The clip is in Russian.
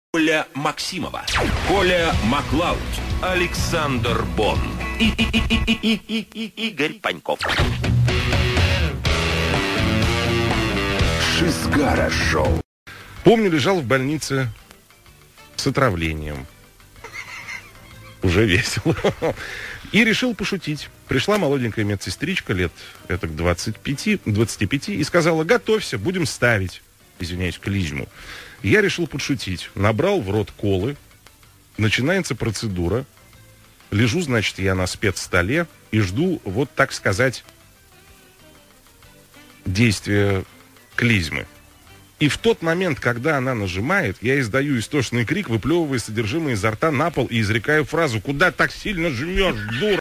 Оля Максимова, Коля Маклауд, Александр Бон и Игорь Паньков. Шизгара-шоу. Помню, лежал в больнице с отравлением. Уже весело. И решил пошутить. Пришла молоденькая медсестричка, лет этак 25, и сказала: готовься, будем ставить, извиняюсь, клизму. Я решил подшутить. Набрал в рот колы. Начинается процедура. Лежу, значит, я на спецстоле и жду, вот так сказать, действия клизмы. И в тот момент, когда она нажимает, я издаю истошный крик, выплевывая содержимое изо рта на пол и изрекаю фразу: «Куда так сильно жмешь, дура?»